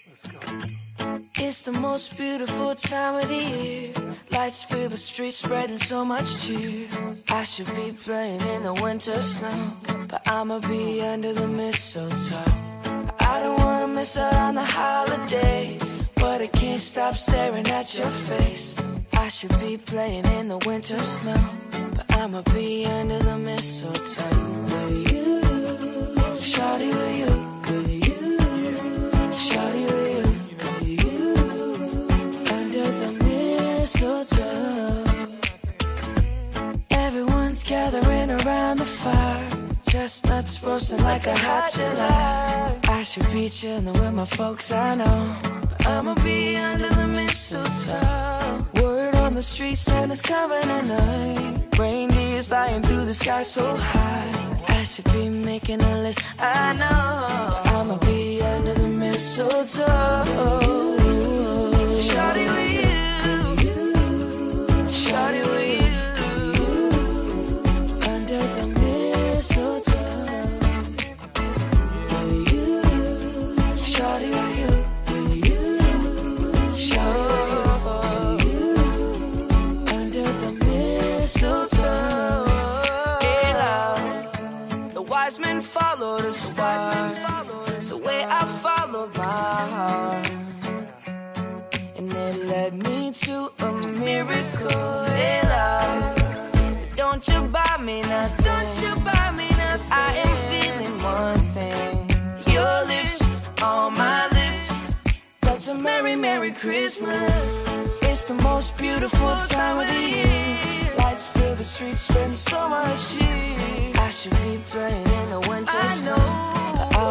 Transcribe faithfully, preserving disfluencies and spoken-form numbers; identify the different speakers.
Speaker 1: Let's go.
Speaker 2: It's the most beautiful time of the year. Lights fill the streets, spreading so much cheer. I should be playing in the winter snow, but I'ma be under the mistletoe. I don't wanna miss out on the holiday, but I can't stop staring at your face. I should be playing in the winter snow, but I'ma be under the mistletoe. With you, shawty, with you, with you, shawty, with you, with you, under the mistletoe. Everyone's gathering around the fire, chestnuts roasting like a hot July. I should be chilling with my folks, I know, but I'ma be under the mistletoe. Word on the street, Santa's coming tonight. Reindeer's flying through the sky so high. I should be making a list, I know, but I'ma be under the mistletoe. Shawty with you, shawty with you. Follow the stars, the way I followed my heart, and it led me to a miracle. Hey, love, don't you buy me nothing, don't you buy me nothing. I am feeling one thing, your lips on my lips. That's a merry, merry Christmas. It's the most beautiful time of the year. Lights fill the streets, spend so much cheer. I should be playing in the winter snow, but